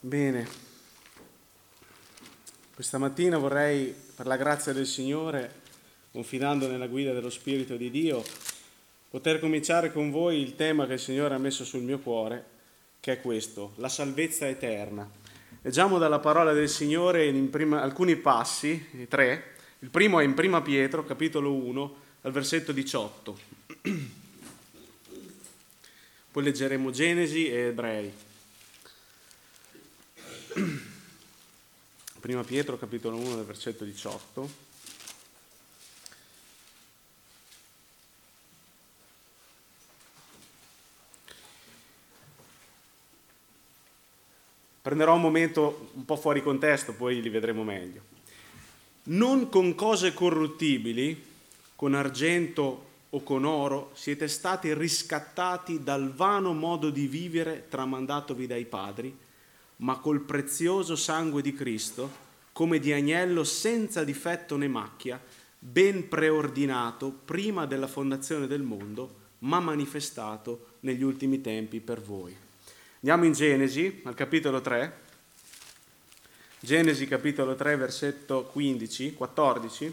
Bene, questa mattina vorrei, per la grazia del Signore, confidando nella guida dello Spirito di Dio, poter cominciare con voi il tema che il Signore ha messo sul mio cuore, che è questo, la salvezza eterna. Leggiamo dalla parola del Signore alcuni passi, 3. Il primo è in Prima Pietro, capitolo 1, al versetto 18. Poi leggeremo Genesi e Ebrei. Prima Pietro, capitolo 1, del versetto 18. Prenderò un momento un po' fuori contesto, poi li vedremo meglio. Non con cose corruttibili, con argento o con oro, siete stati riscattati dal vano modo di vivere tramandatovi dai padri, ma col prezioso sangue di Cristo, come di agnello senza difetto né macchia, ben preordinato prima della fondazione del mondo, ma manifestato negli ultimi tempi per voi. Andiamo in Genesi, al capitolo 3. Genesi capitolo 3, versetto 14.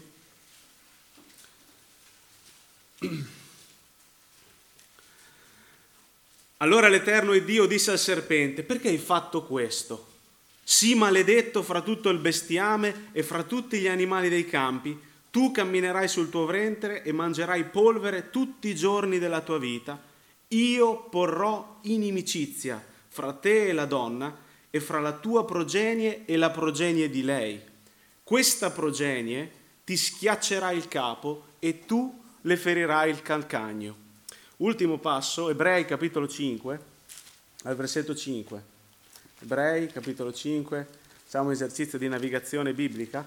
Allora l'Eterno Dio disse al serpente: perché hai fatto questo? Sii maledetto fra tutto il bestiame e fra tutti gli animali dei campi. Tu camminerai sul tuo ventre e mangerai polvere tutti i giorni della tua vita. Io porrò inimicizia fra te e la donna, e fra la tua progenie e la progenie di lei. Questa progenie ti schiaccerà il capo e tu le ferirai il calcagno. Ultimo passo, Ebrei capitolo 5, al versetto 5. Ebrei capitolo 5, facciamo un esercizio di navigazione biblica.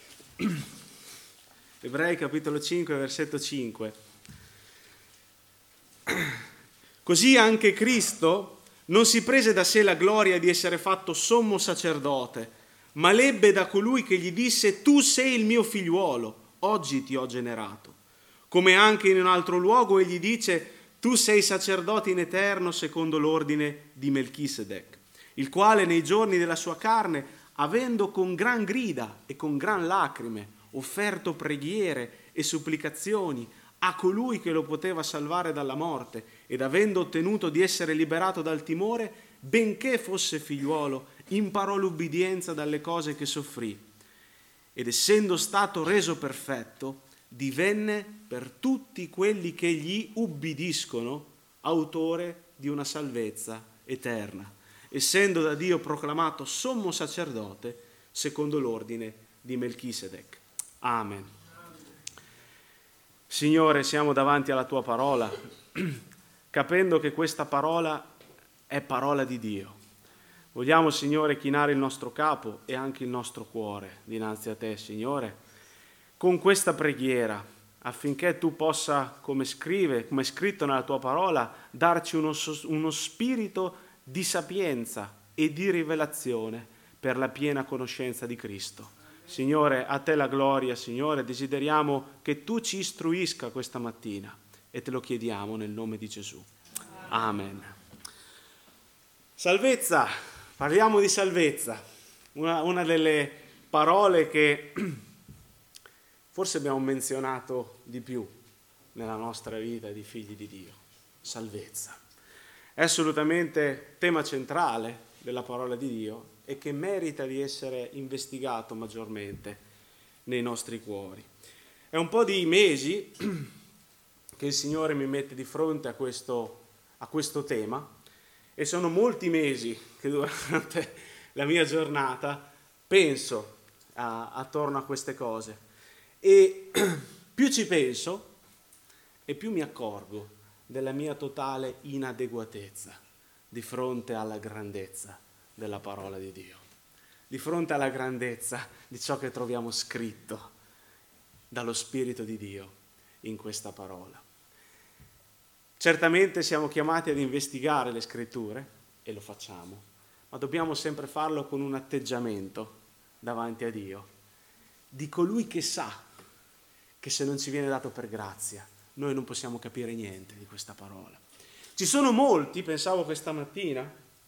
Ebrei capitolo 5, versetto 5. Così anche Cristo non si prese da sé la gloria di essere fatto sommo sacerdote, ma l'ebbe da colui che gli disse: tu sei il mio figliuolo, oggi ti ho generato. Come anche in un altro luogo egli dice: tu sei sacerdote in eterno secondo l'ordine di Melchisedec, il quale nei giorni della sua carne, avendo con gran grida e con gran lacrime offerto preghiere e supplicazioni a colui che lo poteva salvare dalla morte, ed avendo ottenuto di essere liberato dal timore, benché fosse figliuolo, imparò l'ubbidienza dalle cose che soffrì. Ed essendo stato reso perfetto, divenne per tutti quelli che gli ubbidiscono autore di una salvezza eterna, essendo da Dio proclamato sommo sacerdote secondo l'ordine di Melchisedec. Amen. Signore, siamo davanti alla tua parola, capendo che questa parola è parola di Dio. Vogliamo, Signore, chinare il nostro capo e anche il nostro cuore dinanzi a te, Signore, con questa preghiera, affinché tu possa, come è scritto nella tua parola, darci uno spirito di sapienza e di rivelazione per la piena conoscenza di Cristo. Signore, a te la gloria, Signore, desideriamo che tu ci istruisca questa mattina e te lo chiediamo nel nome di Gesù. Amen. Salvezza, parliamo di salvezza, una delle parole che forse abbiamo menzionato di più nella nostra vita di figli di Dio, salvezza. È assolutamente tema centrale della parola di Dio e che merita di essere investigato maggiormente nei nostri cuori. È un po' di mesi che il Signore mi mette di fronte a questo tema, e sono molti mesi che durante la mia giornata penso attorno a queste cose, e più ci penso e più mi accorgo della mia totale inadeguatezza di fronte alla grandezza della parola di Dio, di fronte alla grandezza di ciò che troviamo scritto dallo Spirito di Dio in questa parola. Certamente siamo chiamati ad investigare le Scritture, e lo facciamo, ma dobbiamo sempre farlo con un atteggiamento davanti a Dio, di colui che sa che se non ci viene dato per grazia, noi non possiamo capire niente di questa parola. Ci sono molti, pensavo questa mattina,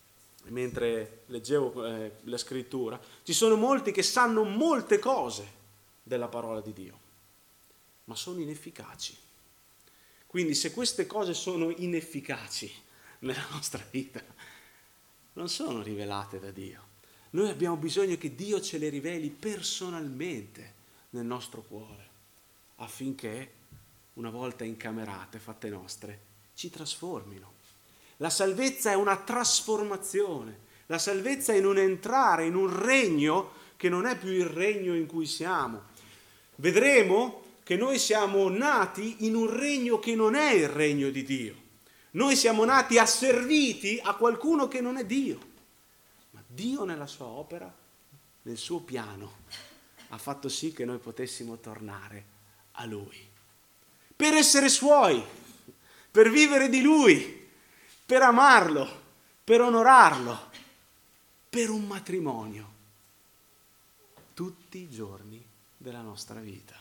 mentre leggevo la scrittura, ci sono molti che sanno molte cose della parola di Dio, ma sono inefficaci. Quindi se queste cose sono inefficaci nella nostra vita, non sono rivelate da Dio. Noi abbiamo bisogno che Dio ce le riveli personalmente nel nostro cuore, affinché, una volta incamerate, fatte nostre, ci trasformino. La salvezza è una trasformazione, la salvezza è in un entrare in un regno che non è più il regno in cui siamo. Vedremo che noi siamo nati in un regno che non è il regno di Dio. Noi siamo nati asserviti a qualcuno che non è Dio. Ma Dio nella sua opera, nel suo piano, ha fatto sì che noi potessimo tornare a Lui. Per essere Suoi, per vivere di Lui, per amarlo, per onorarlo, per un matrimonio, tutti i giorni della nostra vita.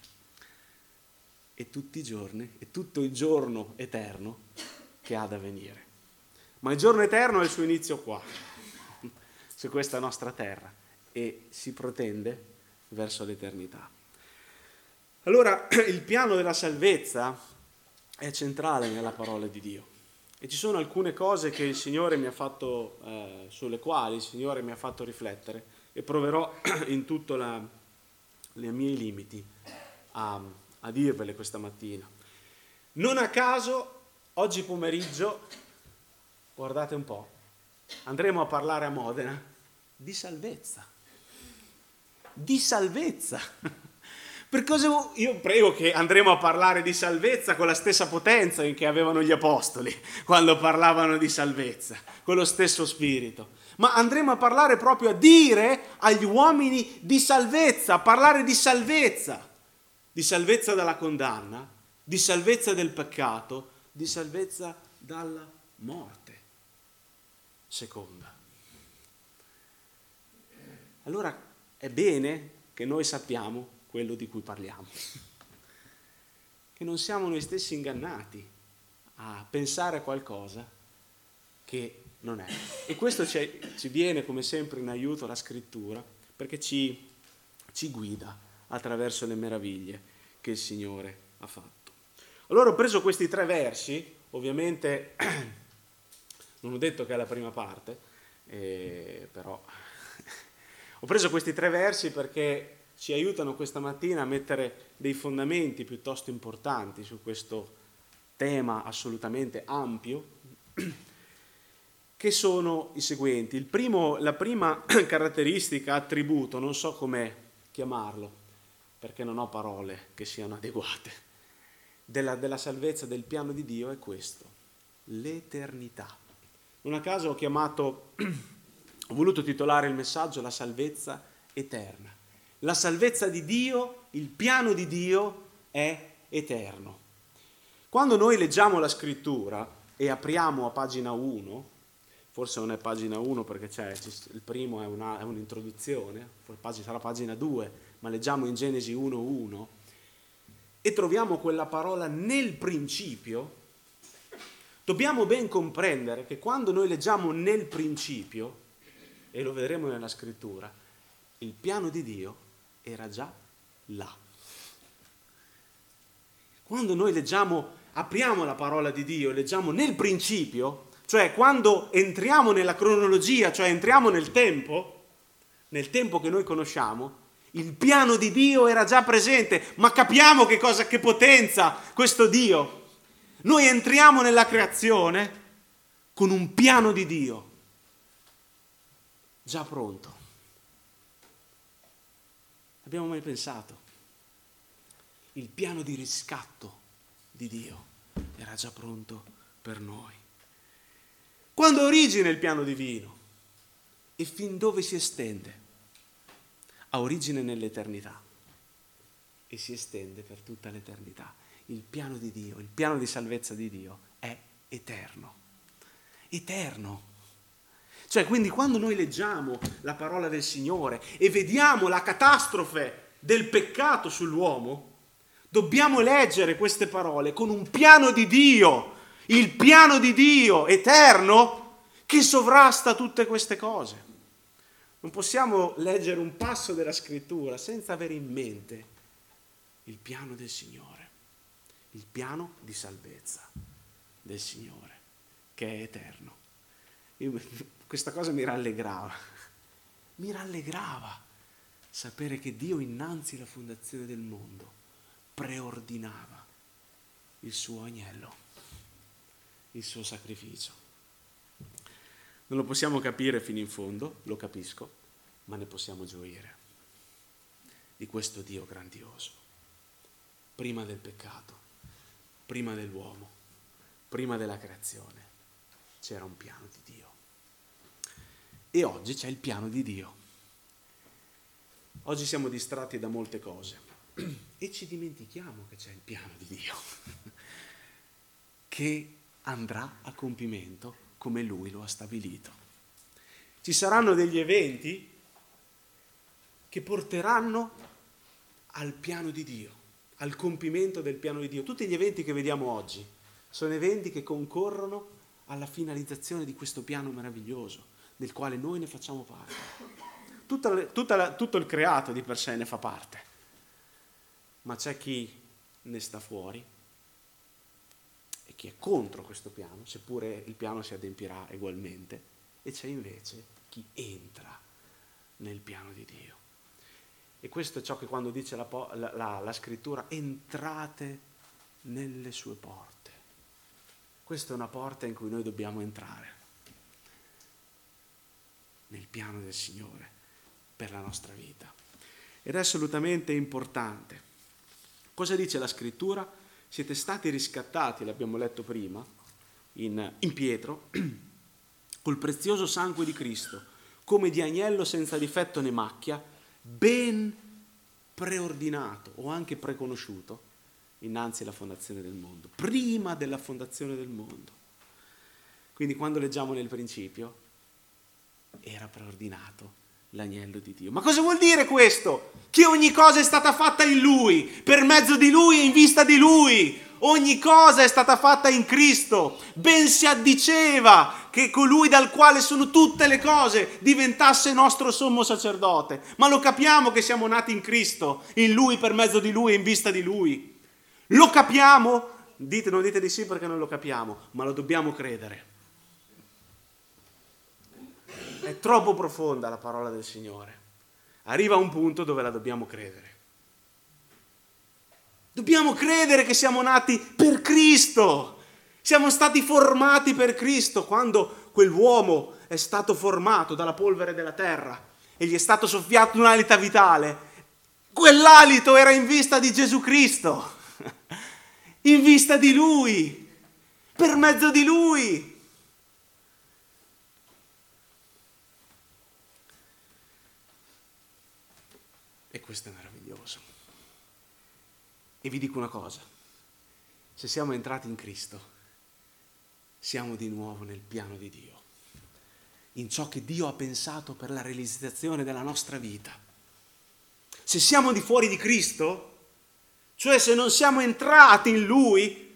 E tutti i giorni, e tutto il giorno eterno che ha da venire. Ma il giorno eterno ha il suo inizio qua, su questa nostra terra, e si protende verso l'eternità. Allora, il piano della salvezza è centrale nella parola di Dio. E ci sono alcune cose che il Signore mi ha fatto, sulle quali il Signore mi ha fatto riflettere, e proverò in tutto i miei limiti a dirvele questa mattina. Non a caso, oggi pomeriggio, guardate un po', andremo a parlare a Modena di salvezza. Di salvezza. Per cosa io prego che andremo a parlare di salvezza con la stessa potenza in che avevano gli apostoli quando parlavano di salvezza, con lo stesso spirito. Ma andremo a parlare proprio a dire agli uomini di salvezza, a parlare di salvezza dalla condanna, di salvezza del peccato, di salvezza dalla morte seconda. Allora è bene che noi sappiamo quello di cui parliamo, che non siamo noi stessi ingannati a pensare a qualcosa che non è. E questo ci viene come sempre in aiuto la scrittura, perché ci guida attraverso le meraviglie che il Signore ha fatto. Allora ho preso questi 3 versi, ovviamente non ho detto che è la prima parte, però ho preso questi 3 versi perché ci aiutano questa mattina a mettere dei fondamenti piuttosto importanti su questo tema assolutamente ampio, che sono i seguenti. La prima caratteristica, attributo, non so come chiamarlo, perché non ho parole che siano adeguate, della salvezza, del piano di Dio è questo: l'eternità. Non a caso ho voluto titolare il messaggio La salvezza eterna. La salvezza di Dio, il piano di Dio è eterno. Quando noi leggiamo la scrittura e apriamo a pagina 1, forse non è pagina 1 perché il primo è un'introduzione, sarà pagina 2, ma leggiamo in Genesi 1:1 e troviamo quella parola nel principio, dobbiamo ben comprendere che quando noi leggiamo nel principio, e lo vedremo nella scrittura, il piano di Dio era già là. Quando noi apriamo la parola di Dio, leggiamo nel principio, cioè quando entriamo nella cronologia, cioè entriamo nel tempo che noi conosciamo, il piano di Dio era già presente, ma capiamo che potenza questo Dio. Noi entriamo nella creazione con un piano di Dio già pronto. Abbiamo mai pensato? Il piano di riscatto di Dio era già pronto per noi. Quando ha origine il piano divino? E fin dove si estende? Ha origine nell'eternità e si estende per tutta l'eternità. Il piano di Dio, il piano di salvezza di Dio è eterno. Eterno. Cioè, quindi quando noi leggiamo la parola del Signore e vediamo la catastrofe del peccato sull'uomo, dobbiamo leggere queste parole con un piano di Dio, il piano di Dio eterno, che sovrasta tutte queste cose. Non possiamo leggere un passo della Scrittura senza avere in mente il piano del Signore, il piano di salvezza del Signore, che è eterno. Questa cosa mi rallegrava sapere che Dio innanzi alla fondazione del mondo preordinava il suo agnello, il suo sacrificio. Non lo possiamo capire fino in fondo, lo capisco, ma ne possiamo gioire di questo Dio grandioso. Prima del peccato, prima dell'uomo, prima della creazione, c'era un piano di Dio. E oggi c'è il piano di Dio. Oggi siamo distratti da molte cose e ci dimentichiamo che c'è il piano di Dio, che andrà a compimento come Lui lo ha stabilito. Ci saranno degli eventi che porteranno al piano di Dio, al compimento del piano di Dio. Tutti gli eventi che vediamo oggi sono eventi che concorrono alla finalizzazione di questo piano meraviglioso, del quale noi ne facciamo parte. Tutto il creato di per sé ne fa parte, ma c'è chi ne sta fuori e chi è contro questo piano, seppure il piano si adempirà ugualmente, e c'è invece chi entra nel piano di Dio. E questo è ciò che quando dice la Scrittura, entrate nelle sue porte. Questa è una porta in cui noi dobbiamo entrare, nel piano del Signore per la nostra vita. Ed è assolutamente importante. Cosa dice la Scrittura? Siete stati riscattati, l'abbiamo letto prima, in Pietro, col prezioso sangue di Cristo, come di agnello senza difetto né macchia, ben preordinato o anche preconosciuto innanzi alla fondazione del mondo, prima della fondazione del mondo. Quindi quando leggiamo nel principio, era preordinato l'agnello di Dio. Ma cosa vuol dire questo? Che ogni cosa è stata fatta in Lui, per mezzo di Lui e in vista di Lui. Ogni cosa è stata fatta in Cristo. Ben si addiceva che colui dal quale sono tutte le cose diventasse nostro sommo sacerdote. Ma lo capiamo che siamo nati in Cristo, in Lui, per mezzo di Lui e in vista di Lui. Lo capiamo? Non dite di sì perché non lo capiamo, ma lo dobbiamo credere. È troppo profonda la parola del Signore. Arriva a un punto dove la dobbiamo credere. Dobbiamo credere che siamo nati per Cristo. Siamo stati formati per Cristo. Quando quell'uomo è stato formato dalla polvere della terra e gli è stato soffiato un alito vitale, quell'alito era in vista di Gesù Cristo, in vista di Lui, per mezzo di Lui. E questo è meraviglioso. E vi dico una cosa, se siamo entrati in Cristo, siamo di nuovo nel piano di Dio, in ciò che Dio ha pensato per la realizzazione della nostra vita. Se siamo di fuori di Cristo, cioè se non siamo entrati in Lui,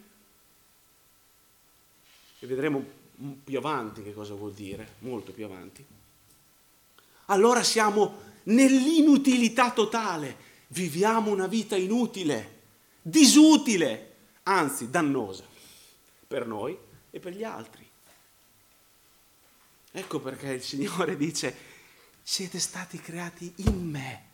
e vedremo più avanti che cosa vuol dire, molto più avanti, allora siamo nell'inutilità totale, viviamo una vita inutile, disutile, anzi dannosa per noi e per gli altri. Ecco perché il Signore dice: siete stati creati in me,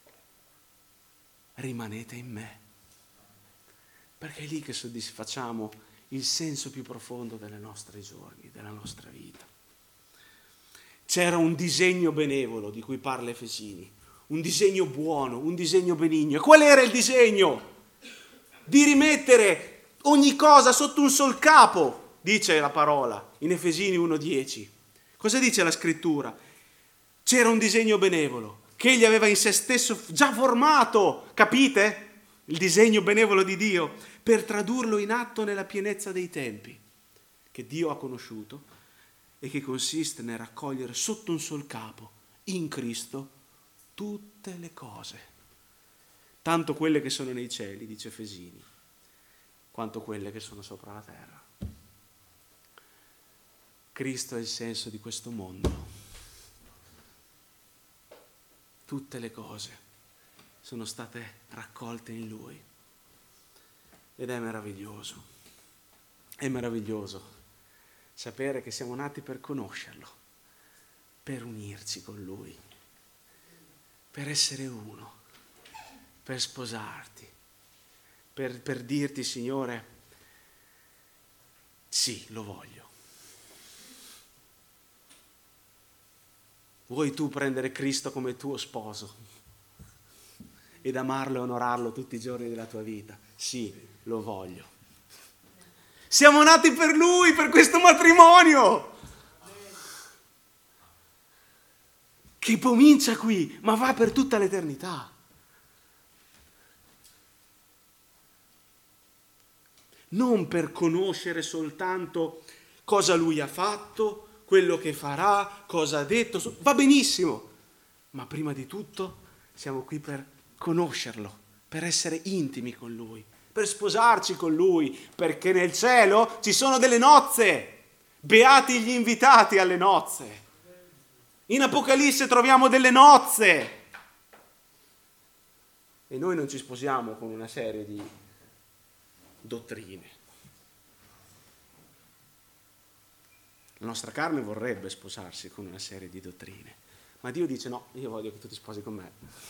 rimanete in me, perché è lì che soddisfacciamo il senso più profondo dei nostri giorni, della nostra vita. C'era un disegno benevolo di cui parla Efesini, un disegno buono, un disegno benigno. E qual era il disegno? Di rimettere ogni cosa sotto un sol capo, dice la parola in Efesini 1,10. Cosa dice la Scrittura? C'era un disegno benevolo che egli aveva in se stesso già formato, capite? Il disegno benevolo di Dio, per tradurlo in atto nella pienezza dei tempi, che Dio ha conosciuto e che consiste nel raccogliere sotto un sol capo, in Cristo, tutte le cose, tanto quelle che sono nei cieli, dice Efesini, quanto quelle che sono sopra la terra. Cristo è il senso di questo mondo. Tutte le cose sono state raccolte in Lui. Ed è meraviglioso. È meraviglioso sapere che siamo nati per conoscerlo, per unirci con Lui, per essere uno, per sposarti, per dirti, Signore, sì, lo voglio. Vuoi tu prendere Cristo come tuo sposo ed amarlo e onorarlo tutti i giorni della tua vita? Sì, lo voglio. Siamo nati per Lui, per questo matrimonio che comincia qui, ma va per tutta l'eternità. Non per conoscere soltanto cosa Lui ha fatto, quello che farà, cosa ha detto, va benissimo, ma prima di tutto siamo qui per conoscerlo, per essere intimi con Lui, per sposarci con Lui, perché nel cielo ci sono delle nozze, beati gli invitati alle nozze. In Apocalisse troviamo delle nozze e noi non ci sposiamo con una serie di dottrine. La nostra carne vorrebbe sposarsi con una serie di dottrine, ma Dio dice no, io voglio che tu ti sposi con me.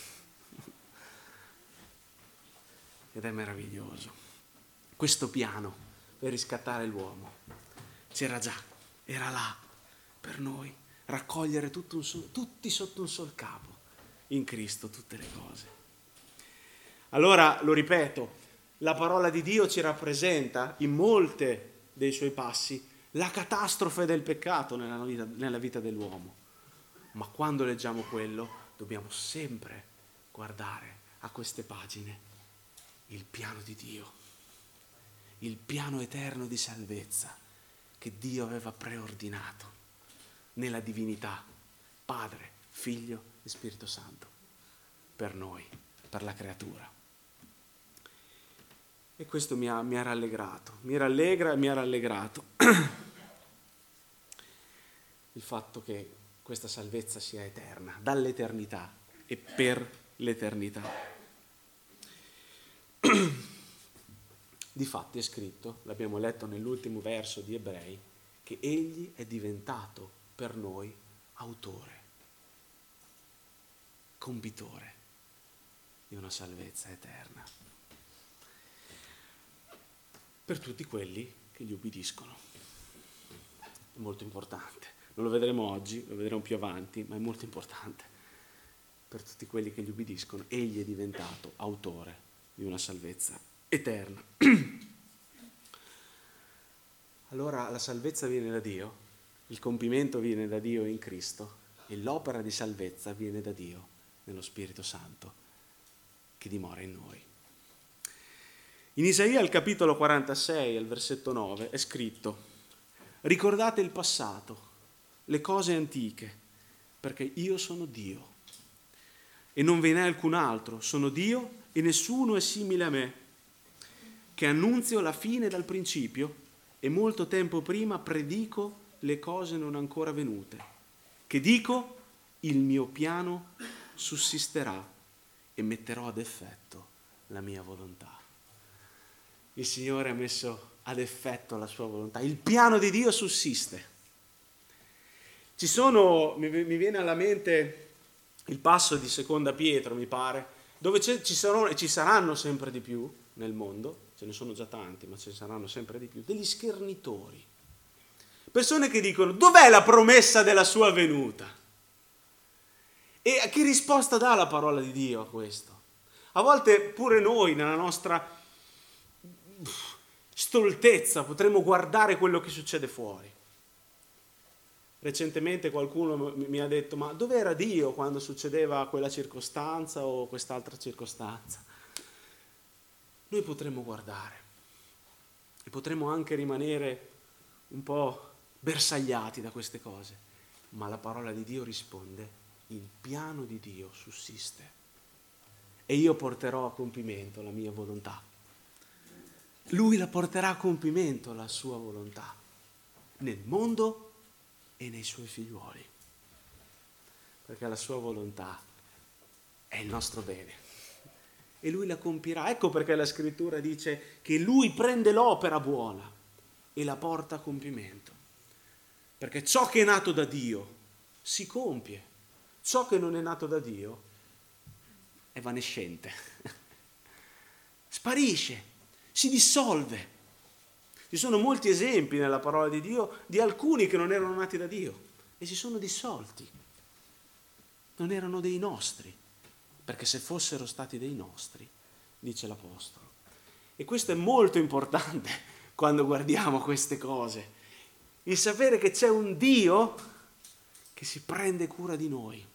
Ed è meraviglioso. Questo piano per riscattare l'uomo c'era già, era là per noi, raccogliere tutti sotto un sol capo, in Cristo tutte le cose. Allora, lo ripeto, la parola di Dio ci rappresenta in molte dei suoi passi la catastrofe del peccato nella vita dell'uomo. Ma quando leggiamo quello, dobbiamo sempre guardare a queste pagine il piano di Dio, il piano eterno di salvezza che Dio aveva preordinato nella divinità, Padre, Figlio e Spirito Santo, per noi, per la creatura. E questo mi ha rallegrato, mi rallegra e mi ha rallegrato il fatto che questa salvezza sia eterna, dall'eternità e per l'eternità. Difatti è scritto, l'abbiamo letto nell'ultimo verso di Ebrei, che Egli è diventato per noi autore, compitore di una salvezza eterna, per tutti quelli che gli ubbidiscono. È molto importante. Non lo vedremo oggi, lo vedremo più avanti, ma è molto importante. Per tutti quelli che gli ubbidiscono, Egli è diventato autore di una salvezza eterna. Allora la salvezza viene da Dio, il compimento viene da Dio in Cristo e l'opera di salvezza viene da Dio nello Spirito Santo che dimora in noi. In Isaia al capitolo 46, al versetto 9, è scritto: ricordate il passato, le cose antiche, perché io sono Dio e non ve n'è alcun altro, sono Dio e nessuno è simile a me, che annunzio la fine dal principio e molto tempo prima predico le cose non ancora venute, che dico il mio piano sussisterà e metterò ad effetto la mia volontà. Il Signore ha messo ad effetto la sua volontà, il piano di Dio sussiste. Mi viene alla mente il passo di Seconda Pietro, mi pare, dove ci saranno sempre di più nel mondo, ce ne sono già tanti, ma ce ne saranno sempre di più, degli schernitori. Persone che dicono: dov'è la promessa della sua venuta? E a che risposta dà la parola di Dio a questo? A volte pure noi, nella nostra stoltezza, potremmo guardare quello che succede fuori. Recentemente qualcuno mi ha detto: ma dov'era Dio quando succedeva quella circostanza o quest'altra circostanza? Noi potremmo guardare e potremmo anche rimanere un po' bersagliati da queste cose, ma la parola di Dio risponde: il piano di Dio sussiste e io porterò a compimento la mia volontà. Lui la porterà a compimento la sua volontà nel mondo e nei suoi figliuoli, perché la sua volontà è il nostro bene e lui la compirà. Ecco perché la scrittura dice che lui prende l'opera buona e la porta a compimento, perché ciò che è nato da Dio si compie, ciò che non è nato da Dio è evanescente, sparisce, si dissolve. Ci sono molti esempi nella parola di Dio di alcuni che non erano nati da Dio e si sono dissolti, non erano dei nostri, perché se fossero stati dei nostri, dice l'Apostolo. E questo è molto importante quando guardiamo queste cose, il sapere che c'è un Dio che si prende cura di noi,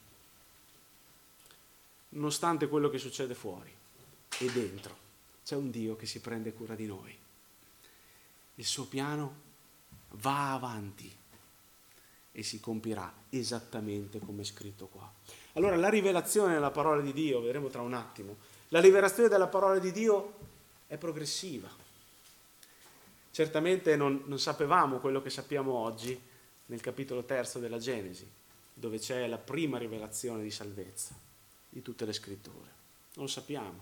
nonostante quello che succede fuori e dentro. C'è un Dio che si prende cura di noi. Il suo piano va avanti e si compirà esattamente come è scritto qua. Allora la rivelazione della parola di Dio, vedremo tra un attimo, la rivelazione della parola di Dio è progressiva. Certamente non sapevamo quello che sappiamo oggi nel capitolo 3 della Genesi, dove c'è la prima rivelazione di salvezza di tutte le scritture. Non lo sappiamo,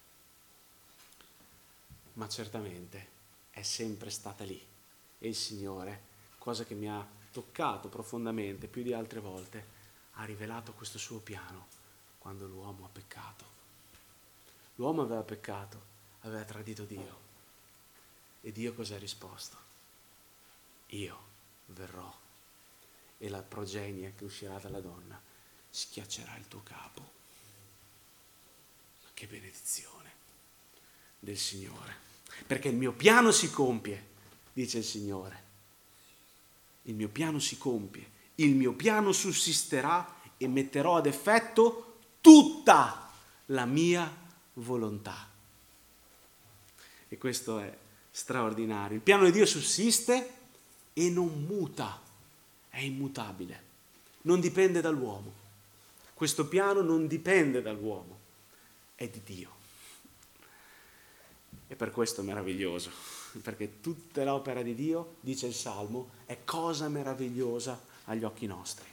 ma certamente è sempre stata lì. E il Signore, cosa che mi ha toccato profondamente più di altre volte, ha rivelato questo suo piano quando l'uomo ha peccato. L'uomo aveva peccato, aveva tradito Dio. E Dio cosa ha risposto? Io verrò e la progenie che uscirà dalla donna schiaccerà il tuo capo. Ma che benedizione del Signore! Perché il mio piano si compie, dice il Signore. Il mio piano si compie, il mio piano sussisterà e metterò ad effetto tutta la mia volontà. E questo è straordinario. Il piano di Dio sussiste e non muta, è immutabile, non dipende dall'uomo. Questo piano non dipende dall'uomo, è di Dio. E per questo è meraviglioso, perché tutta l'opera di Dio, dice il Salmo, è cosa meravigliosa agli occhi nostri.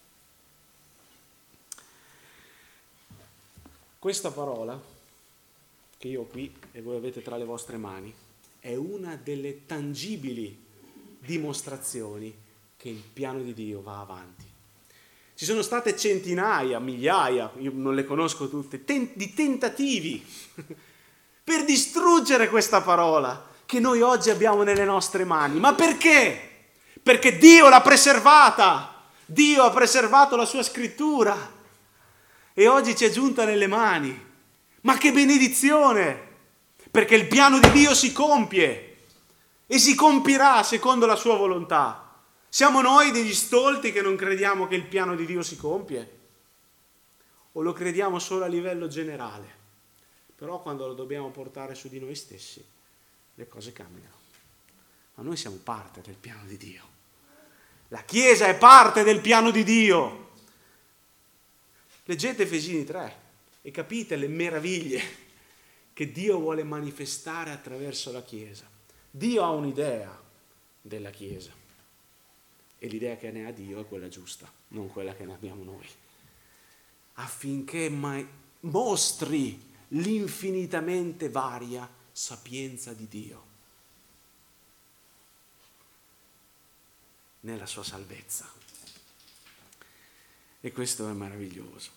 Questa parola, che io ho qui e voi avete tra le vostre mani, è una delle tangibili dimostrazioni che il piano di Dio va avanti. Ci sono state centinaia, migliaia, io non le conosco tutte, di tentativi per distruggere questa parola che noi oggi abbiamo nelle nostre mani. Ma perché? Perché Dio l'ha preservata. Dio ha preservato la sua scrittura e oggi ci è giunta nelle mani. Ma che benedizione! Perché il piano di Dio si compie e si compirà secondo la sua volontà. Siamo noi degli stolti che non crediamo che il piano di Dio si compie? O lo crediamo solo a livello generale? Però quando lo dobbiamo portare su di noi stessi, le cose cambiano. Ma noi siamo parte del piano di Dio. La Chiesa è parte del piano di Dio. Leggete Efesini 3 e capite le meraviglie che Dio vuole manifestare attraverso la Chiesa. Dio ha un'idea della Chiesa e l'idea che ne ha Dio è quella giusta, non quella che ne abbiamo noi. Affinché mostri l'infinitamente varia sapienza di Dio nella sua salvezza. E questo è meraviglioso.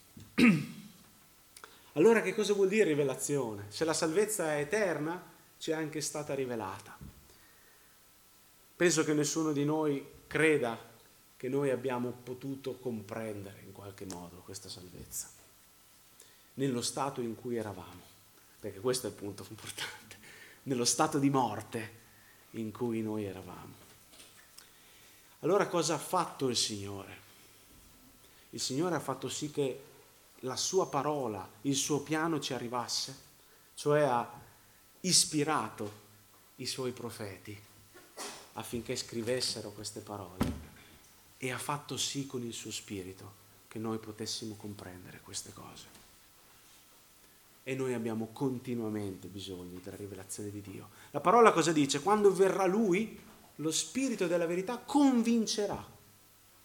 Allora che cosa vuol dire rivelazione? Se la salvezza è eterna, ci è anche stata rivelata. Penso che nessuno di noi creda che noi abbiamo potuto comprendere in qualche modo questa salvezza nello stato in cui eravamo, perché questo è il punto importante, nello stato di morte in cui noi eravamo. Allora cosa ha fatto il Signore? Il Signore ha fatto sì che la sua parola, il suo piano ci arrivasse, cioè ha ispirato i suoi profeti affinché scrivessero queste parole e ha fatto sì con il suo spirito che noi potessimo comprendere queste cose. E noi abbiamo continuamente bisogno della rivelazione di Dio. La parola cosa dice? Quando verrà Lui, lo Spirito della verità convincerà.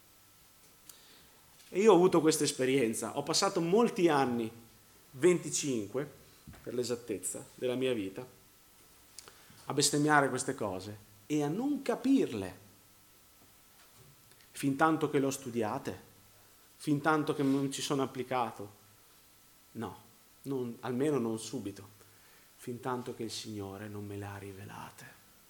E io ho avuto questa esperienza, ho passato molti anni, 25 per l'esattezza, della mia vita, a bestemmiare queste cose e a non capirle, fin tanto che le ho studiate, fin tanto che non ci sono applicato. No, almeno non subito, fin tanto che il Signore non me le ha rivelate.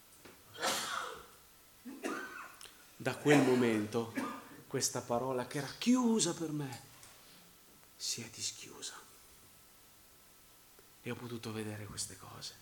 Da quel momento questa parola che era chiusa per me si è dischiusa e ho potuto vedere queste cose.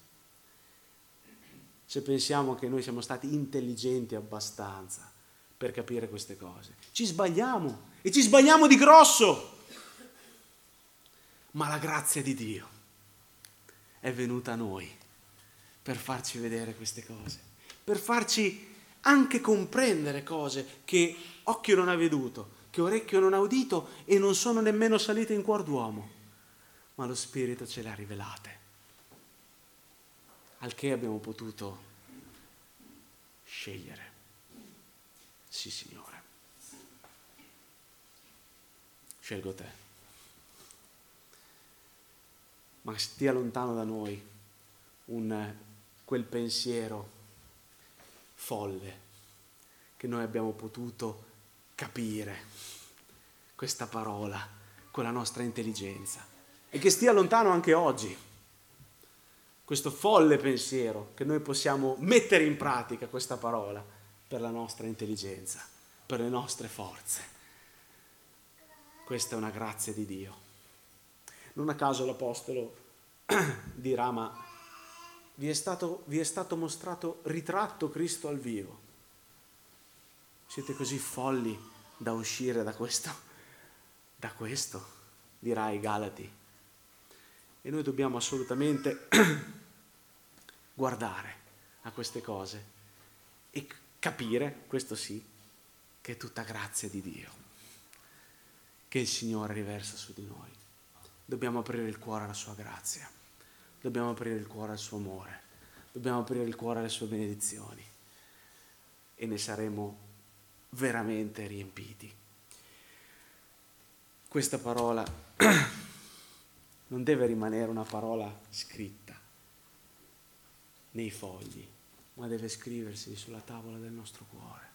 Se pensiamo che noi siamo stati intelligenti abbastanza per capire queste cose, ci sbagliamo e ci sbagliamo di grosso. Ma la grazia di Dio è venuta a noi per farci vedere queste cose, per farci anche comprendere cose che occhio non ha veduto, che orecchio non ha udito e non sono nemmeno salite in cuor d'uomo, ma lo Spirito ce le ha rivelate. Al che abbiamo potuto scegliere. Sì, Signore, scelgo te. Ma stia lontano da noi quel pensiero folle che noi abbiamo potuto capire questa parola con la nostra intelligenza, e che stia lontano anche oggi questo folle pensiero che noi possiamo mettere in pratica questa parola per la nostra intelligenza, per le nostre forze. Questa è una grazia di Dio. Non a caso l'Apostolo dirà: ma vi è stato mostrato ritratto Cristo al vivo. Siete così folli da uscire da questo, dirà ai Galati. E noi dobbiamo assolutamente guardare a queste cose e capire, questo sì, che è tutta grazia di Dio, che il Signore riversa su di noi. Dobbiamo aprire il cuore alla sua grazia, dobbiamo aprire il cuore al suo amore, dobbiamo aprire il cuore alle sue benedizioni e ne saremo veramente riempiti. Questa parola non deve rimanere una parola scritta nei fogli, ma deve scriversi sulla tavola del nostro cuore,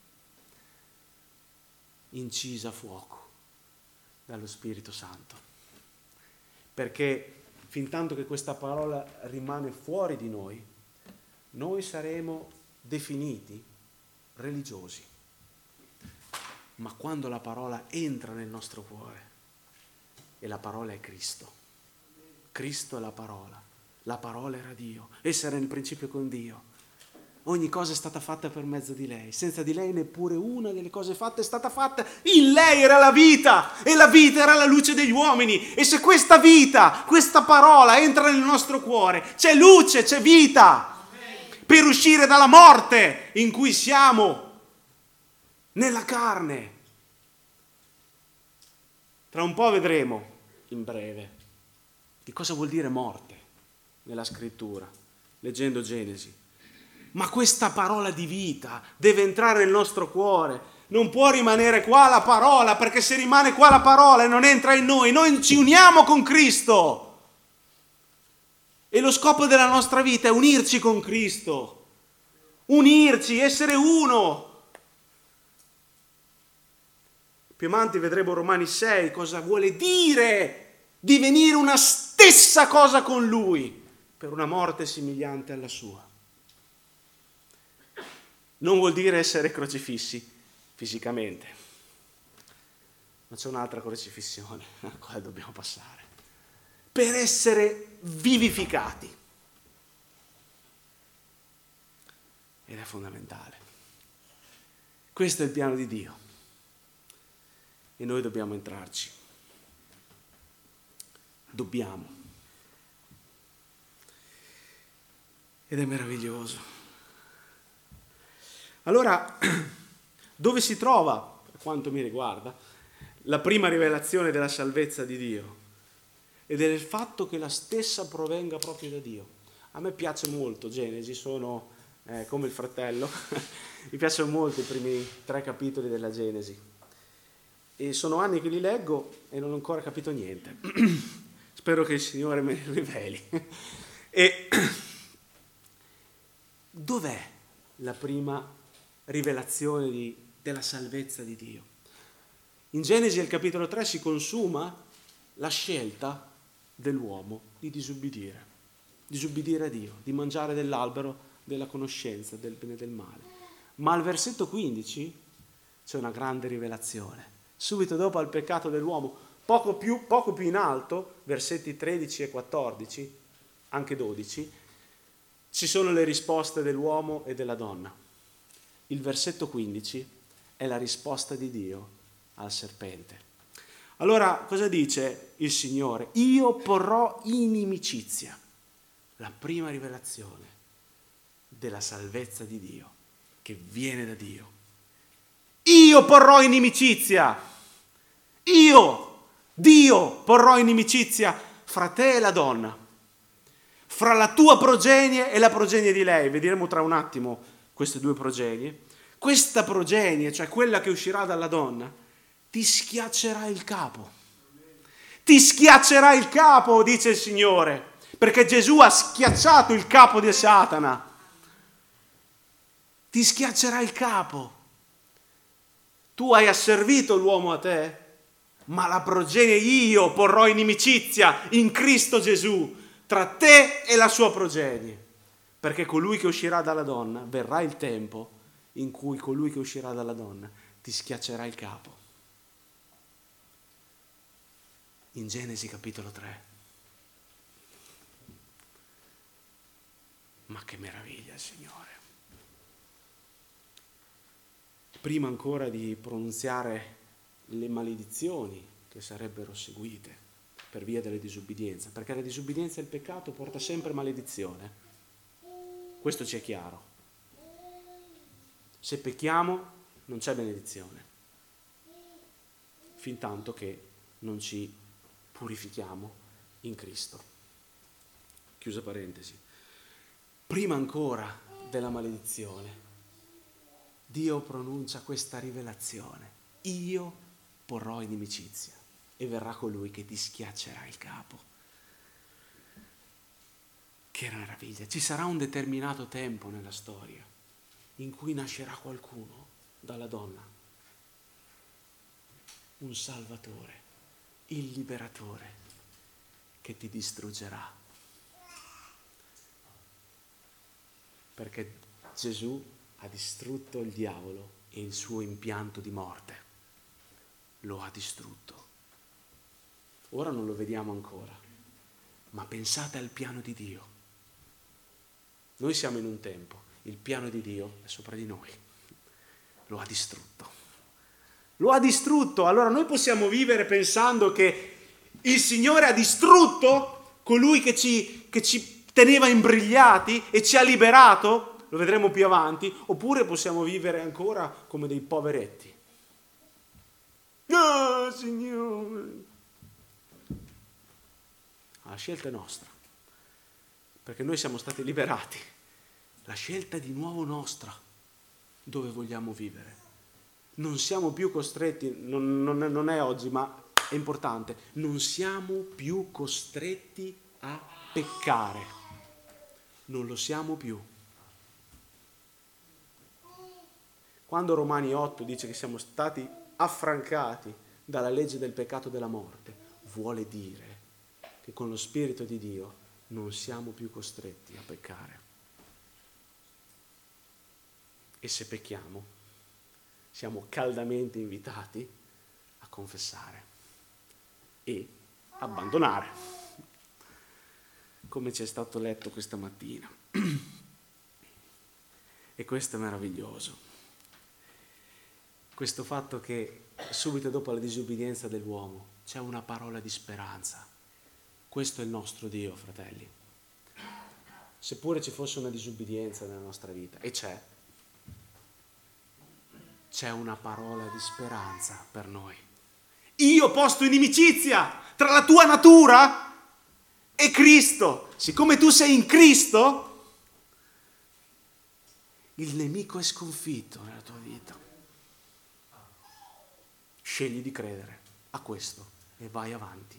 incisa a fuoco dallo Spirito Santo. Perché fin tanto che questa parola rimane fuori di noi saremo definiti religiosi. Ma quando la parola entra nel nostro cuore, e la parola è Cristo, Cristo è la parola era Dio, essa era nel principio con Dio. Ogni cosa è stata fatta per mezzo di lei, senza di lei neppure una delle cose fatte è stata fatta. In lei era la vita e la vita era la luce degli uomini. E se questa vita, questa parola entra nel nostro cuore, c'è luce, c'è vita per uscire dalla morte in cui siamo nella carne. Tra un po' vedremo, in breve, di cosa vuol dire morte nella scrittura, leggendo Genesi. Ma questa parola di vita deve entrare nel nostro cuore. Non può rimanere qua la parola, perché se rimane qua la parola e non entra in noi ci uniamo con Cristo. E lo scopo della nostra vita è unirci con Cristo. Unirci, essere uno. Più avanti vedremo Romani 6 cosa vuole dire divenire una stessa cosa con Lui per una morte somigliante alla sua. Non vuol dire essere crocifissi fisicamente, ma c'è un'altra crocifissione alla quale dobbiamo passare per essere vivificati, ed è fondamentale. Questo è il piano di Dio e noi dobbiamo entrarci, dobbiamo, ed è meraviglioso. Allora, dove si trova, per quanto mi riguarda, la prima rivelazione della salvezza di Dio? Ed è il fatto che la stessa provenga proprio da Dio. A me piace molto Genesi, sono come il fratello, mi piacciono molto i primi 3 capitoli della Genesi. e sono anni che li leggo e non ho ancora capito niente. Spero che il Signore me li riveli. E dov'è la prima rivelazione della salvezza di Dio? In Genesi al capitolo 3 si consuma la scelta dell'uomo di disubbidire a Dio, di mangiare dell'albero della conoscenza del bene e del male. Ma al versetto 15 c'è una grande rivelazione. Subito dopo al peccato dell'uomo, poco più in alto, versetti 13 e 14, anche 12, ci sono le risposte dell'uomo e della donna. Il versetto 15 è la risposta di Dio al serpente. Allora, cosa dice il Signore? Io porrò inimicizia, la prima rivelazione della salvezza di Dio, che viene da Dio. Io porrò inimicizia, Dio, porrò inimicizia fra te e la donna, fra la tua progenie e la progenie di lei. Vedremo tra un attimo queste due progenie. Questa progenie, cioè quella che uscirà dalla donna, ti schiaccerà il capo. Ti schiaccerà il capo, dice il Signore, perché Gesù ha schiacciato il capo di Satana. Ti schiaccerà il capo. Tu hai asservito l'uomo a te, ma la progenie io porrò inimicizia in Cristo Gesù tra te e la sua progenie, perché colui che uscirà dalla donna, verrà il tempo in cui colui che uscirà dalla donna ti schiaccerà il capo. In Genesi capitolo 3. Ma che meraviglia il Signore! Prima ancora di pronunziare le maledizioni che sarebbero seguite per via della disubbidienza, perché la disubbidienza e il peccato porta sempre maledizione. Questo ci è chiaro. Se pecchiamo non c'è benedizione, fin tanto che non ci purifichiamo in Cristo. Chiusa parentesi. Prima ancora della maledizione, Dio pronuncia questa rivelazione: io porrò inimicizia e verrà colui che ti schiaccerà il capo. Che meraviglia! Ci sarà un determinato tempo nella storia in cui nascerà qualcuno dalla donna, un Salvatore, il Liberatore, che ti distruggerà. Perché Gesù ha distrutto il diavolo e il suo impianto di morte. Lo ha distrutto. Ora non lo vediamo ancora, ma pensate al piano di Dio. Noi siamo in un tempo, il piano di Dio è sopra di noi. Lo ha distrutto. Lo ha distrutto. Allora noi possiamo vivere pensando che il Signore ha distrutto colui che ci teneva imbrigliati e ci ha liberato, lo vedremo più avanti, oppure possiamo vivere ancora come dei poveretti. Oh, Signore! La scelta è nostra, perché noi siamo stati liberati. La scelta è di nuovo nostra, dove vogliamo vivere. Non siamo più costretti, non è oggi, ma è importante, non siamo più costretti a peccare. Non lo siamo più. Quando Romani 8 dice che siamo stati affrancati dalla legge del peccato e della morte, vuole dire che con lo Spirito di Dio non siamo più costretti a peccare. E se pecchiamo, siamo caldamente invitati a confessare e abbandonare, come ci è stato letto questa mattina. E questo è meraviglioso. Questo fatto che subito dopo la disubbidienza dell'uomo c'è una parola di speranza. Questo è il nostro Dio, fratelli. Seppure ci fosse una disubbidienza nella nostra vita, e c'è una parola di speranza per noi. Io ho posto inimicizia tra la tua natura e Cristo. Siccome tu sei in Cristo, il nemico è sconfitto nella tua vita. scegli di credere a questo e vai avanti.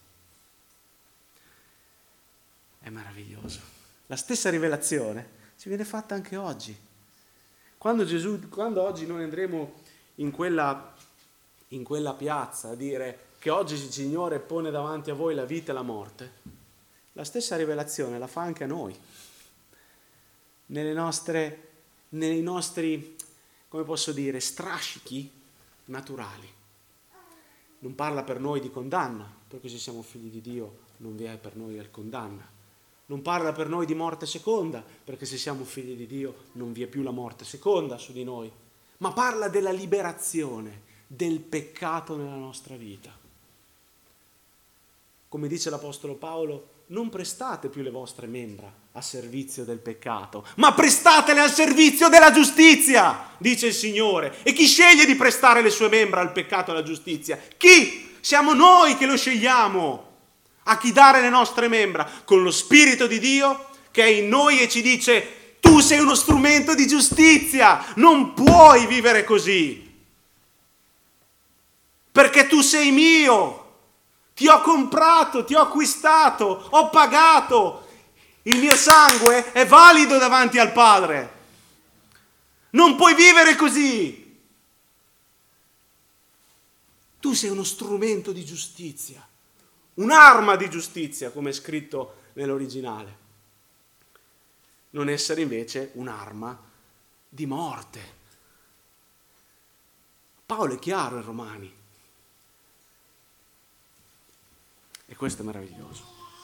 È meraviglioso. La stessa rivelazione ci viene fatta anche oggi. Quando oggi noi andremo in quella piazza a dire che oggi il Signore pone davanti a voi la vita e la morte, la stessa rivelazione la fa anche a noi. Nei nostri, come posso dire, strascichi naturali. Non parla per noi di condanna, perché se siamo figli di Dio non vi è per noi la condanna. Non parla per noi di morte seconda, perché se siamo figli di Dio non vi è più la morte seconda su di noi. Ma parla della liberazione del peccato nella nostra vita. Come dice l'Apostolo Paolo, non prestate più le vostre membra a servizio del peccato, ma prestatele al servizio della giustizia, dice il Signore. E chi sceglie di prestare le sue membra al peccato e alla giustizia? Chi? Siamo noi che lo scegliamo. A chi dare le nostre membra? Con lo Spirito di Dio che è in noi e ci dice: tu sei uno strumento di giustizia, non puoi vivere così, perché tu sei mio. Ti ho comprato, ti ho acquistato, ho pagato. Il mio sangue è valido davanti al Padre. Non puoi vivere così. Tu sei uno strumento di giustizia, un'arma di giustizia, come è scritto nell'originale. Non essere invece un'arma di morte. Paolo è chiaro in Romani. E questo è meraviglioso.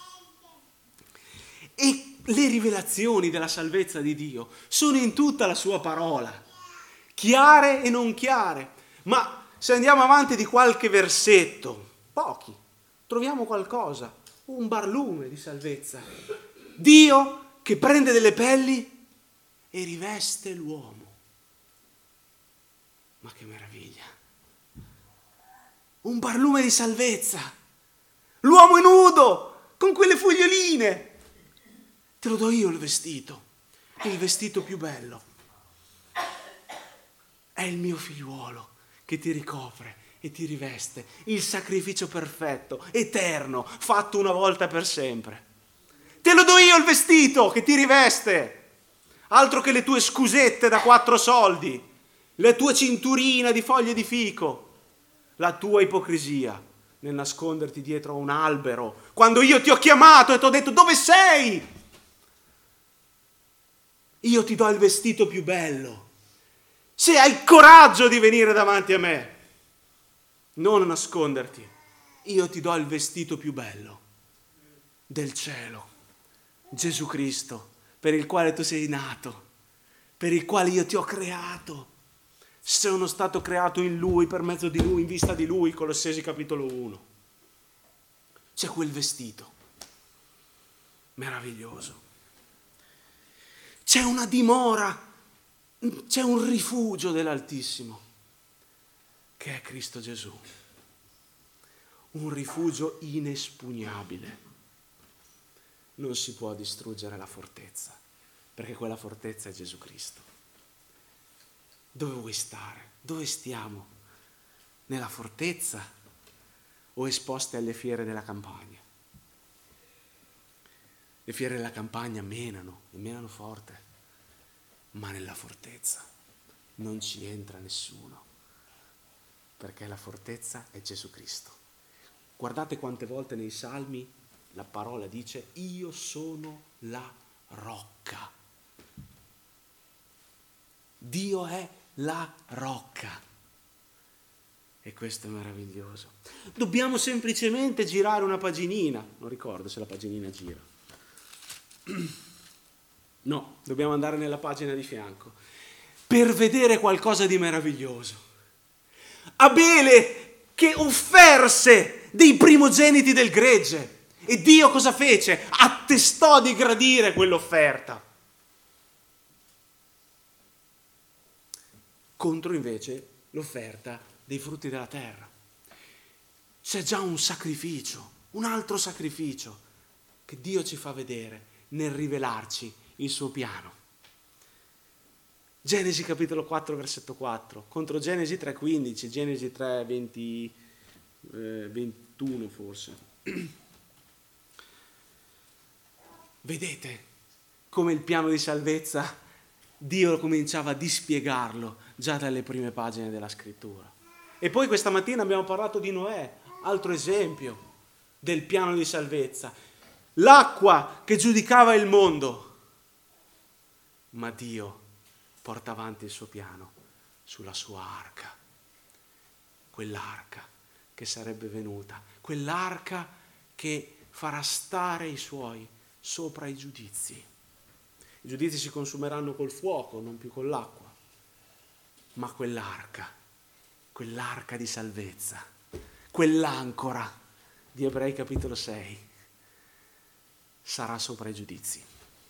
E le rivelazioni della salvezza di Dio sono in tutta la sua parola, chiare e non chiare. Ma se andiamo avanti di qualche versetto, pochi, troviamo qualcosa, un barlume di salvezza. Dio che prende delle pelli e riveste l'uomo. Ma che meraviglia! Un barlume di salvezza. L'uomo è nudo, con quelle foglioline. Te lo do io il vestito più bello. È il mio figliuolo che ti ricopre e ti riveste. Il sacrificio perfetto, eterno, fatto una volta per sempre. Te lo do io il vestito che ti riveste. Altro che le tue scusette da 4 soldi, la tua cinturina di foglie di fico, la tua ipocrisia nel nasconderti dietro a un albero, quando io ti ho chiamato e ti ho detto: dove sei? Io ti do il vestito più bello. Se hai coraggio di venire davanti a me, non nasconderti, io ti do il vestito più bello del cielo, Gesù Cristo, per il quale tu sei nato, per il quale io ti ho creato. Sono stato creato in Lui, per mezzo di Lui, in vista di Lui, Colossesi capitolo 1. C'è quel vestito meraviglioso. C'è una dimora, c'è un rifugio dell'Altissimo, che è Cristo Gesù. Un rifugio inespugnabile. Non si può distruggere la fortezza, perché quella fortezza è Gesù Cristo. Dove vuoi stare? Dove stiamo? Nella fortezza o esposti alle fiere della campagna? Le fiere della campagna menano forte, ma nella fortezza non ci entra nessuno, perché la fortezza è Gesù Cristo. Guardate quante volte nei Salmi la parola dice: io sono la rocca. Dio è la rocca. E questo è meraviglioso. Dobbiamo semplicemente girare una paginina. Non ricordo se la paginina gira. No, dobbiamo andare nella pagina di fianco per vedere qualcosa di meraviglioso. Abele che offerse dei primogeniti del gregge. E Dio cosa fece? Attestò di gradire quell'offerta. Contro invece l'offerta dei frutti della terra. C'è già un sacrificio, un altro sacrificio che Dio ci fa vedere nel rivelarci il suo piano. Genesi capitolo 4, versetto 4, contro Genesi 3,15, Genesi 3, 21 forse. Vedete come il piano di salvezza Dio cominciava a dispiegarlo già dalle prime pagine della scrittura. E poi questa mattina abbiamo parlato di Noè, altro esempio del piano di salvezza. L'acqua che giudicava il mondo, ma Dio porta avanti il suo piano sulla sua arca, quell'arca che sarebbe venuta, quell'arca che farà stare i suoi sopra i giudizi. I giudizi si consumeranno col fuoco, non più con l'acqua, ma quell'arca di salvezza, quell'ancora di Ebrei capitolo 6 sarà sopra i giudizi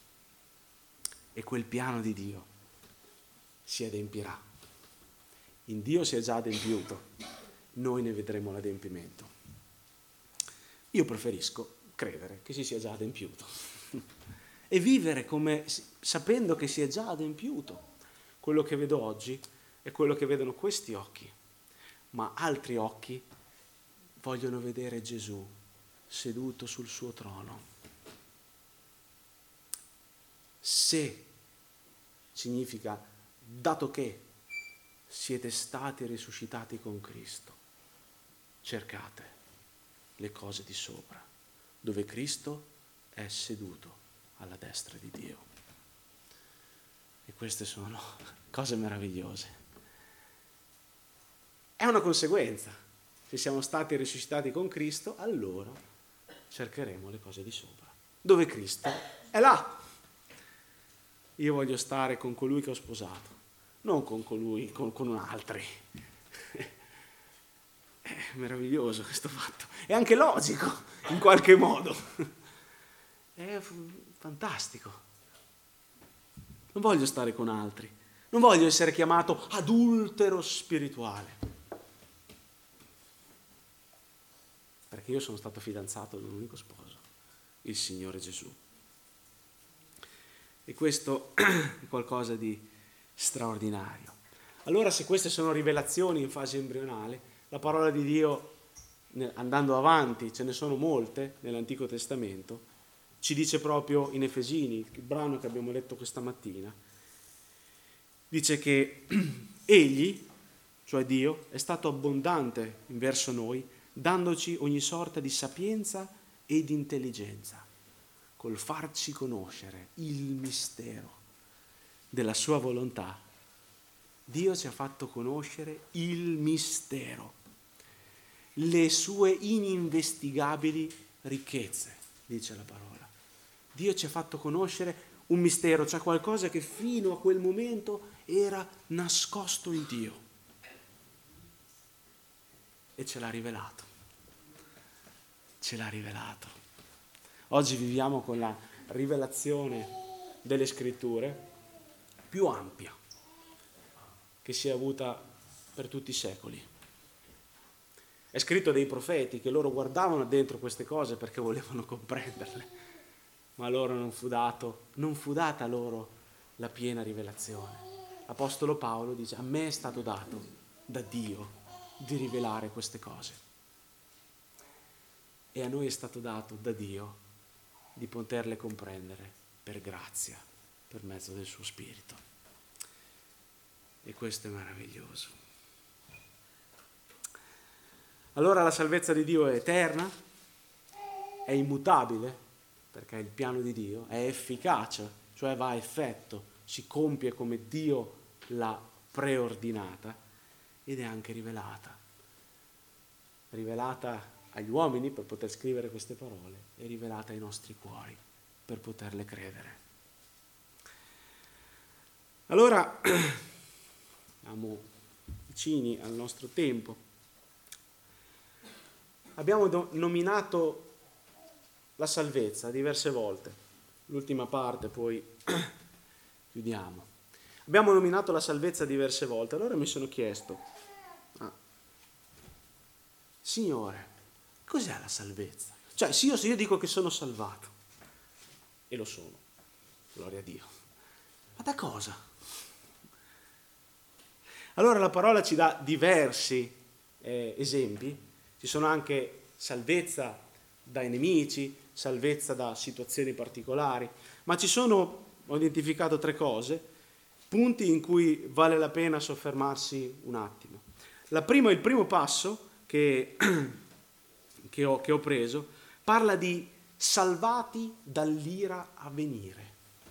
e quel piano di Dio si adempirà. In Dio si è già adempiuto, noi ne vedremo l'adempimento. Io preferisco credere che si sia già adempiuto e vivere come sapendo che si è già adempiuto. Quello che vedo oggi è quello che vedono questi occhi, ma altri occhi vogliono vedere Gesù seduto sul suo trono. Se significa dato che siete stati risuscitati con Cristo, cercate le cose di sopra, dove Cristo è seduto alla destra di Dio. E queste sono cose meravigliose. È una conseguenza. Se siamo stati risuscitati con Cristo, allora cercheremo le cose di sopra, dove Cristo è là. Io voglio stare con colui che ho sposato, non con colui, con altri. È meraviglioso questo fatto. È anche logico, in qualche modo. È fantastico. Non voglio stare con altri. Non voglio essere chiamato adultero spirituale. Perché io sono stato fidanzato da un unico sposo, il Signore Gesù. E questo è qualcosa di straordinario. Allora, se queste sono rivelazioni in fase embrionale, la parola di Dio, andando avanti, ce ne sono molte nell'Antico Testamento, ci dice proprio in Efesini, il brano che abbiamo letto questa mattina, dice che Egli, cioè Dio, è stato abbondante verso noi, dandoci ogni sorta di sapienza e di intelligenza, col farci conoscere il mistero della sua volontà. Dio ci ha fatto conoscere il mistero, le sue ininvestigabili ricchezze, dice la parola. Dio ci ha fatto conoscere un mistero, cioè qualcosa che fino a quel momento era nascosto in Dio. E ce l'ha rivelato. Ce l'ha rivelato. Oggi viviamo con la rivelazione delle scritture più ampia che si è avuta per tutti i secoli. È scritto dei profeti che loro guardavano dentro queste cose perché volevano comprenderle, ma loro non fu data loro la piena rivelazione. L'Apostolo Paolo dice: a me è stato dato da Dio di rivelare queste cose. E a noi è stato dato da Dio di poterle comprendere per grazia, per mezzo del suo Spirito. E questo è meraviglioso. Allora la salvezza di Dio è eterna, è immutabile, perché è il piano di Dio, è efficace, cioè va a effetto, si compie come Dio l'ha preordinata, ed è anche rivelata. Rivelata agli uomini per poter scrivere queste parole e rivelata ai nostri cuori per poterle credere. Allora, siamo vicini al nostro tempo. Abbiamo nominato la salvezza diverse volte. L'ultima parte, poi chiudiamo. Abbiamo nominato la salvezza diverse volte. Allora mi sono chiesto, Signore, cos'è la salvezza? Cioè, se io dico che sono salvato, e lo sono, gloria a Dio, ma da cosa? Allora la parola ci dà diversi esempi, ci sono anche salvezza dai nemici, salvezza da situazioni particolari, ma ho identificato 3 cose, punti in cui vale la pena soffermarsi un attimo. Il primo passo che ho preso parla di salvati dall'ira a venire.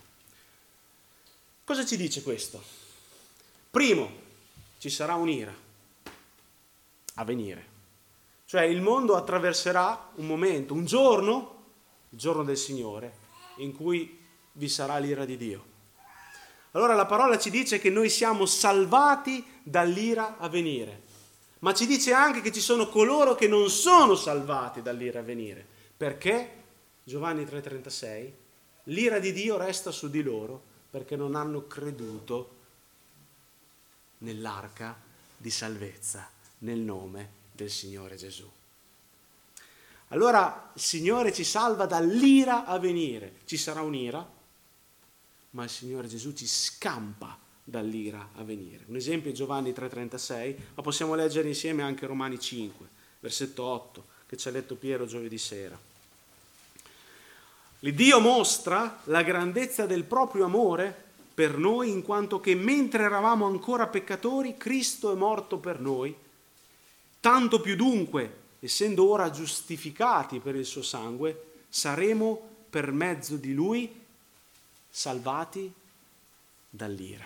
Cosa ci dice questo? Primo, ci sarà un'ira a venire. Cioè il mondo attraverserà un momento, un giorno, il giorno del Signore, in cui vi sarà l'ira di Dio. Allora la parola ci dice che noi siamo salvati dall'ira a venire, ma ci dice anche che ci sono coloro che non sono salvati dall'ira a venire. Perché? Giovanni 3,36, l'ira di Dio resta su di loro perché non hanno creduto nell'arca di salvezza, nel nome del Signore Gesù. Allora il Signore ci salva dall'ira a venire. Ci sarà un'ira, ma il Signore Gesù ci scampa dall'ira a venire. Un esempio è Giovanni 3,36, ma possiamo leggere insieme anche Romani 5, versetto 8, che ci ha letto Piero giovedì sera. L'Iddio mostra la grandezza del proprio amore per noi, in quanto che mentre eravamo ancora peccatori, Cristo è morto per noi. Tanto più dunque, essendo ora giustificati per il suo sangue, saremo per mezzo di Lui salvati dall'ira.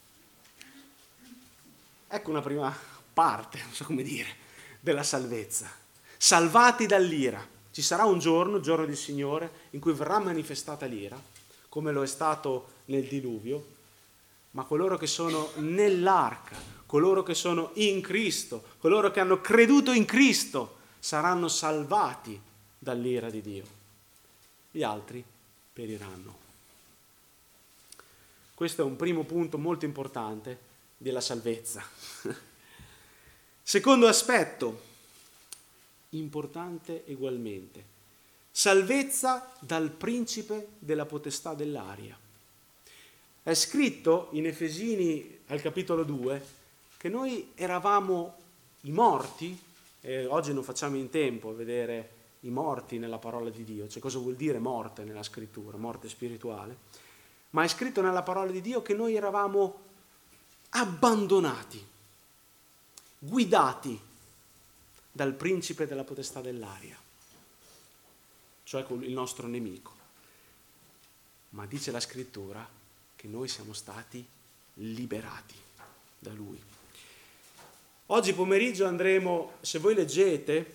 Ecco una prima parte, non so come dire, della salvezza. Salvati dall'ira. Ci sarà un giorno, il giorno del Signore, in cui verrà manifestata l'ira, come lo è stato nel diluvio, ma coloro che sono nell'arca, coloro che sono in Cristo, coloro che hanno creduto in Cristo, saranno salvati dall'ira di Dio. Gli altri periranno. Questo è un primo punto molto importante della salvezza. Secondo aspetto, importante ugualmente, salvezza dal principe della potestà dell'aria. È scritto in Efesini al capitolo 2 che noi eravamo i morti, e oggi non facciamo in tempo a vedere i morti nella parola di Dio, cioè cosa vuol dire morte nella scrittura, morte spirituale, ma è scritto nella parola di Dio che noi eravamo abbandonati, guidati dal principe della potestà dell'aria, cioè il nostro nemico. Ma dice la scrittura che noi siamo stati liberati da lui. Oggi pomeriggio andremo, se voi leggete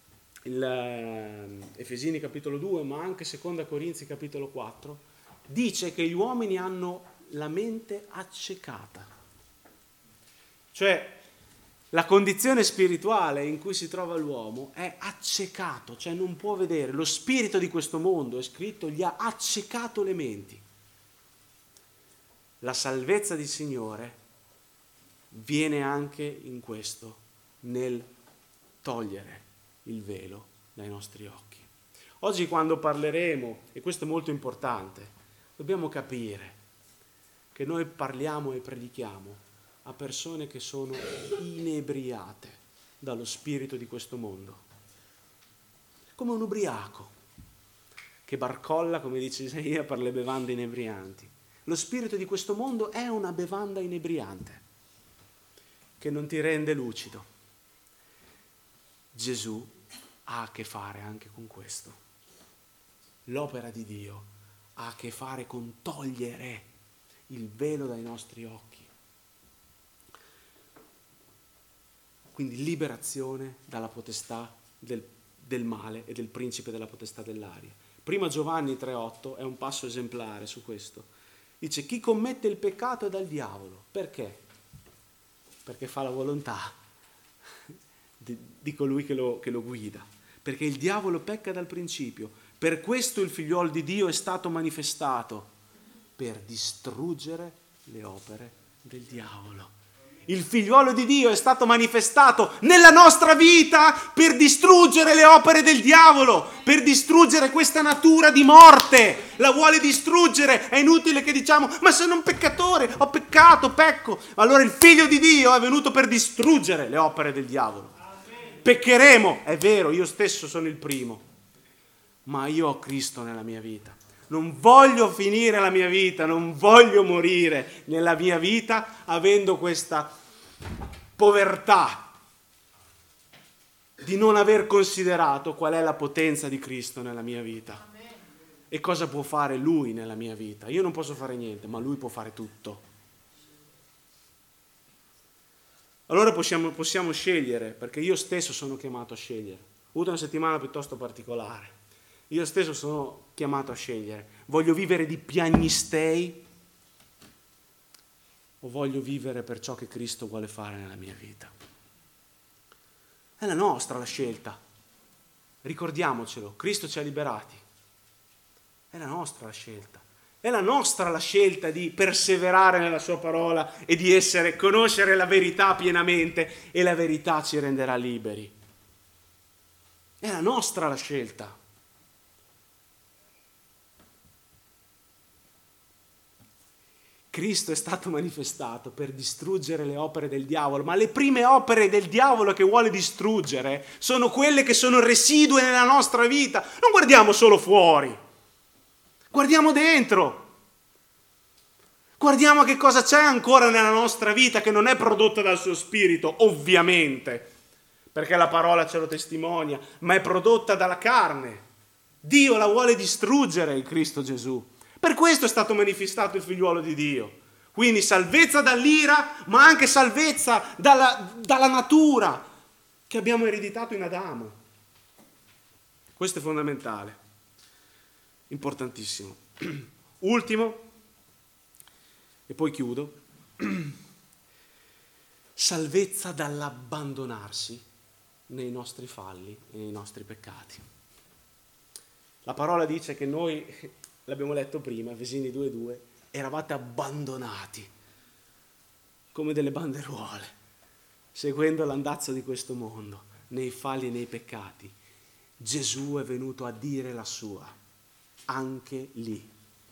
Efesini capitolo 2, ma anche Seconda Corinzi capitolo 4, dice che gli uomini hanno la mente accecata. Cioè la condizione spirituale in cui si trova l'uomo è accecato, cioè non può vedere. Lo spirito di questo mondo, è scritto, gli ha accecato le menti. La salvezza del Signore viene anche in questo, nel togliere il velo dai nostri occhi. Oggi quando parleremo, e questo è molto importante, dobbiamo capire che noi parliamo e predichiamo a persone che sono inebriate dallo spirito di questo mondo, come un ubriaco che barcolla, come dice Isaia, per le bevande inebrianti. Lo spirito di questo mondo è una bevanda inebriante che non ti rende lucido. Gesù ha a che fare anche con questo. L'opera di Dio ha a che fare con togliere il velo dai nostri occhi. Quindi liberazione dalla potestà del male e del principe della potestà dell'aria. Prima Giovanni 3,8 è un passo esemplare su questo. Dice: chi commette il peccato è dal diavolo. Perché? Perché fa la volontà di colui che lo guida. Perché il diavolo pecca dal principio. Per questo il figliuolo di Dio è stato manifestato, per distruggere le opere del diavolo. Il figliuolo di Dio è stato manifestato nella nostra vita per distruggere le opere del diavolo, per distruggere questa natura di morte. La vuole distruggere. È inutile che diciamo: ma sono un peccatore, ho peccato, pecco. Allora il figlio di Dio è venuto per distruggere le opere del diavolo. Peccheremo, è vero, io stesso sono il primo, ma io ho Cristo nella mia vita. Non voglio finire la mia vita, non voglio morire nella mia vita avendo questa povertà di non aver considerato qual è la potenza di Cristo nella mia vita e cosa può fare Lui nella mia vita. Io non posso fare niente, ma Lui può fare tutto. Allora possiamo scegliere, perché io stesso sono chiamato a scegliere. Ho avuto una settimana piuttosto particolare. Io stesso sono chiamato a scegliere. Voglio vivere di piagnistei o voglio vivere per ciò che Cristo vuole fare nella mia vita? È la nostra la scelta. Ricordiamocelo, Cristo ci ha liberati. È la nostra la scelta. È la nostra la scelta di perseverare nella sua parola e di conoscere la verità pienamente, e la verità ci renderà liberi. È la nostra la scelta. Cristo è stato manifestato per distruggere le opere del diavolo, ma le prime opere del diavolo che vuole distruggere sono quelle che sono residue nella nostra vita. Non guardiamo solo fuori, guardiamo dentro. Guardiamo che cosa c'è ancora nella nostra vita che non è prodotta dal suo spirito, ovviamente, perché la parola ce lo testimonia, ma è prodotta dalla carne. Dio la vuole distruggere in Cristo Gesù. Per questo è stato manifestato il figliuolo di Dio. Quindi salvezza dall'ira, ma anche salvezza dalla natura che abbiamo ereditato in Adamo. Questo è fondamentale, importantissimo. Ultimo, e poi chiudo. Salvezza dall'abbandonarsi nei nostri falli e nei nostri peccati. La parola dice che noi, l'abbiamo letto prima, Efesini 2:2, eravate abbandonati come delle banderuole, seguendo l'andazzo di questo mondo, nei falli e nei peccati. Gesù è venuto a dire la sua, anche lì.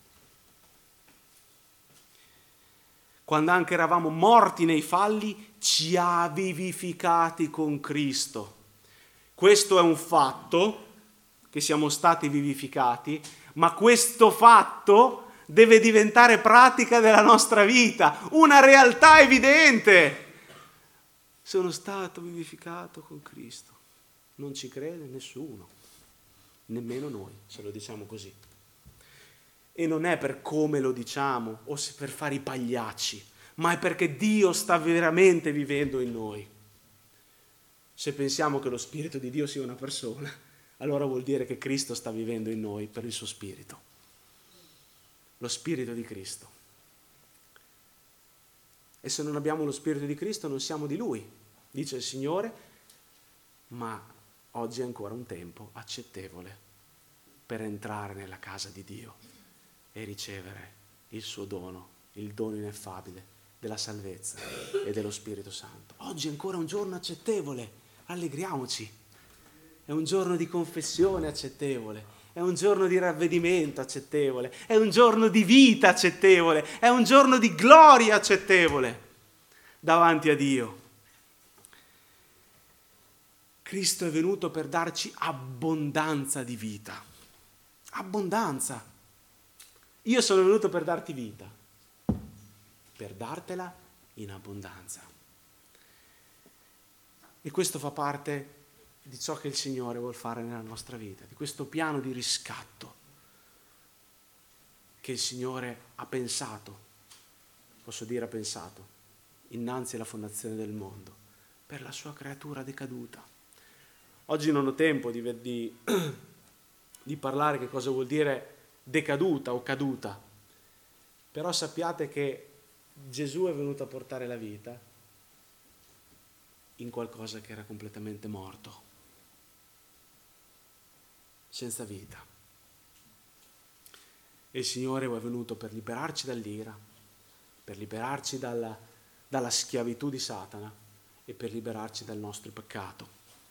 Quando anche eravamo morti nei falli, ci ha vivificati con Cristo. Questo è un fatto, che siamo stati vivificati, ma questo fatto deve diventare pratica della nostra vita, una realtà evidente. Sono stato vivificato con Cristo. Non ci crede nessuno, nemmeno noi, se lo diciamo così. E non è per come lo diciamo o per fare i pagliacci, ma è perché Dio sta veramente vivendo in noi. Se pensiamo che lo Spirito di Dio sia una persona, allora vuol dire che Cristo sta vivendo in noi per il suo Spirito. Lo Spirito di Cristo. E se non abbiamo lo Spirito di Cristo non siamo di Lui, dice il Signore, ma oggi è ancora un tempo accettevole per entrare nella casa di Dio e ricevere il suo dono, il dono ineffabile della salvezza e dello Spirito Santo. Oggi è ancora un giorno accettevole, allegriamoci. È un giorno di confessione accettevole, è un giorno di ravvedimento accettevole, è un giorno di vita accettevole, è un giorno di gloria accettevole davanti a Dio. Cristo è venuto per darci abbondanza di vita. Abbondanza. Io sono venuto per darti vita, per dartela in abbondanza. E questo fa parte di ciò che il Signore vuol fare nella nostra vita, di questo piano di riscatto che il Signore ha pensato, posso dire ha pensato, innanzi alla fondazione del mondo, per la sua creatura decaduta. Oggi non ho tempo di parlare che cosa vuol dire decaduta o caduta, però sappiate che Gesù è venuto a portare la vita in qualcosa che era completamente morto, senza vita. E il Signore è venuto per liberarci dall'ira, per liberarci dal dalla schiavitù di Satana e per liberarci dal nostro peccato,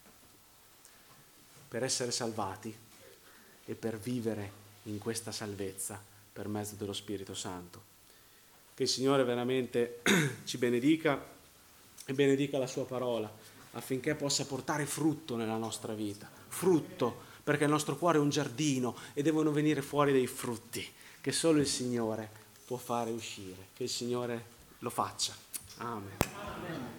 per essere salvati e per vivere in questa salvezza per mezzo dello Spirito Santo. Che il Signore veramente ci benedica e benedica la sua parola affinché possa portare frutto nella nostra vita, frutto, perché il nostro cuore è un giardino e devono venire fuori dei frutti che solo il Signore può fare uscire. Che il Signore lo faccia. Amen.